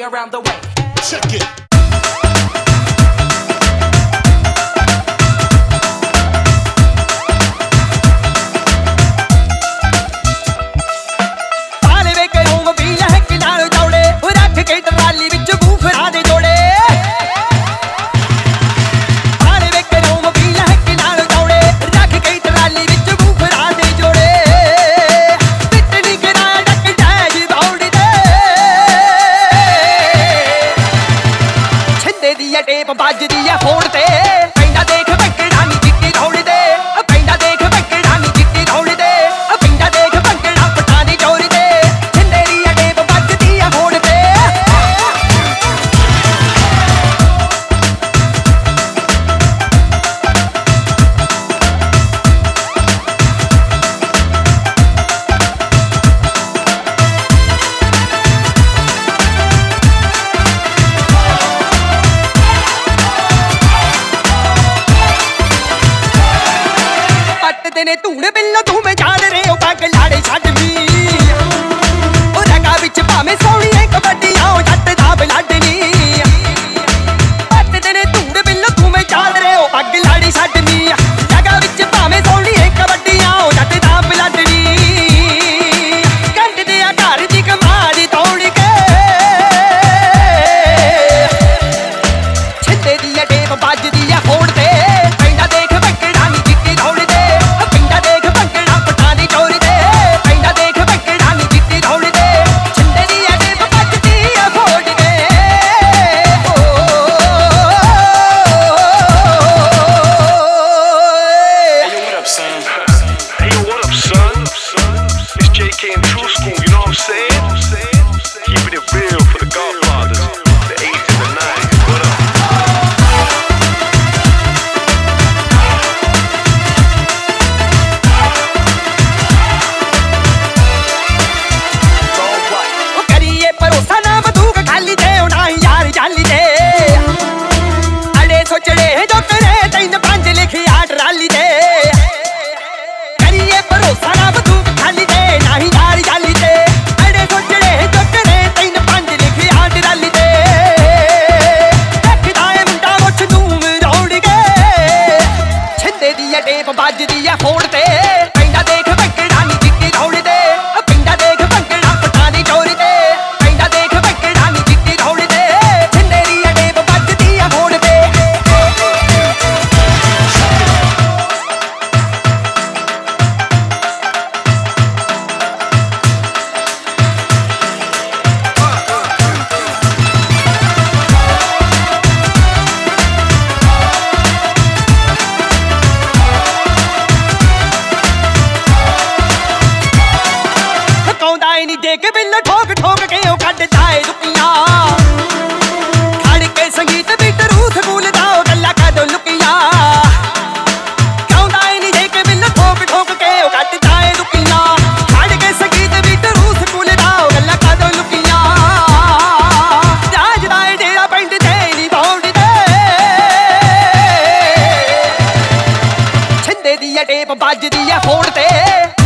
around the way. Check it. Tape ਵੱਜਦੀ ਆ phone ਤੇ ਪੈਂਦਾ ਦੇਖ ਭੰਗੜਾ ਨੀ ਜਿੱਤੀ ਦੌੜਦੇ ਪੈਂਦਾ ਦੇਖ ਭੰਗੜਾ ਨੀ ਜਿੱਤੀ ਦੌੜਦੇ ਪੈਂਦਾ ਦੇਖ ਭੰਗੜਾ ਪਟਾਣੀ ਚੋਰਦੇ ਛਿੰਦੇਰੀ ਆ ਟੇਪ ਵੱਜਦੀ ਆ ਫੋਨ ਤੇ ਨੇ ਧੂੜ ਬਿੱਲੋ ਤੂੰ ਮੈਂ ਜਾਣ ਰੇ ਉਹ ਪੱਗ ਲਾੜੇ ਛੱਡ ਵੀ ਉਹ ਰਗਾ ਵਿੱਚ ਭਾਵੇਂ ਸੋਹਣੀ ਐ ਕਬੱਡੀ ਆਓ ਜੱਟ ਦਾ ਬਲੱਡ ਨੀ ਪੱਟ ਨੇ ਧੂੜ ਬਿੱਲੋ ਤੂੰ ਮੈਂ ਜਾਣ ਰੇ ਉਹ ਪੱਗ ਲਾੜੇ ਛੱਡ ਨੀ ਰਗਾ ਵਿੱਚ ਭਾਵੇਂ ਸੋਹਣੀ ਐ ਕਬੱਡੀ ਆਓ ਜੱਟ ਦਾ ਬਲੱਡ ਨੀ ਕੰਡ ਦੇ ਆ ਘਰ ਦੀ ਕਮਾਰੀ ਤੋੜ ਕੇ ਛਿੱਤੇ ਦੀ ਟੇਪ ਵੱਜਦੀ ਆ ਫੋੜ ਤੇ ਪੈਂਦਾ ਦੇਖ ਭੰਗੜਾ ਨੀ ਜਿੱਤੀ ਦੌੜਦੇ ਟੇਪ ਵੱਜਦੀ ਆ ਫੋਨ ਤੇ ਪੈਂਦਾ ਦੇਖ ਭੰਗੜਾ ਨੀ ਜਿੱਤੀ ਦੌੜਦੇ ਪੈਂਦਾ ਦੇਖ ਭੰਗੜਾ ਪਟਾਣੀ ਚੋਰਦੇ ਪੈਂਦਾ ਦੇਖ ਭੰਗੜਾ ਨੀ ਜਿੱਤੀ ਦੌੜਦੇ ਛਿੰਦੇਰੀ ਆ ਟੇਪ ਵੱਜਦੀ ਆ ਫੋਨ ਤੇ ਨੀ ਦੇਖ ਬਿੱਲ ਠੋਕ ਠੋਕ ਕੇ ਉਹ ਕੱਢਦਾ ਏ ਦੁੱਕੀਆਂ ਖੜ ਕੇ ਸੰਗੀਤ ਵਿੱਚ ਰੂਹ ਸਕੂਲ ਦਾ ਉਹ ਗੱਲਾਂ ਕਦੋਂ ਲੁਕੀਆਂ ਗਾਉਂਦਾ ਨੀ ਦੇਖ ਬਿੱਲ ਠੋਕ ਠੋਕ ਕੇ ਉਹ ਕੱਢਦਾ ਏ ਦੁੱਕੀਆਂ ਖੜ ਕੇ ਸੰਗੀਤ ਵਿੱਚ ਰੂਹ ਸਕੂਲ ਦਾ ਉਹ ਗੱਲਾਂ ਕਦੋਂ ਲੁਕੀਆਂ ਰਾਜ ਦਾ ਏ ਡੇਰਾ ਪਿੰਡ ਤੇ ਨੀ ਬੌਂਡਦੇ ਛਿੰਦੇ ਦੀ ਟੇਪ ਵੱਜਦੀ ਆ ਫੋਨ ਤੇ